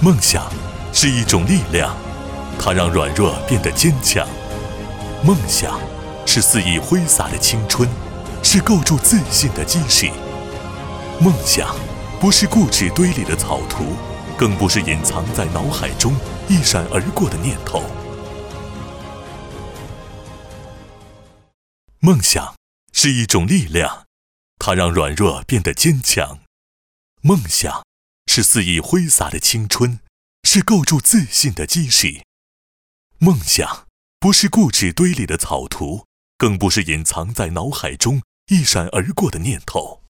梦想是一种力量，它让软弱变得坚强。梦想是肆意挥洒的青春，是构筑自信的基石。梦想不是固执堆里的草图，更不是隐藏在脑海中一闪而过的念头。梦想是一种力量，它让软弱变得坚强。梦想是肆意挥洒的青春，是构筑自信的基石。梦想不是固执堆里的草图，更不是隐藏在脑海中一闪而过的念头。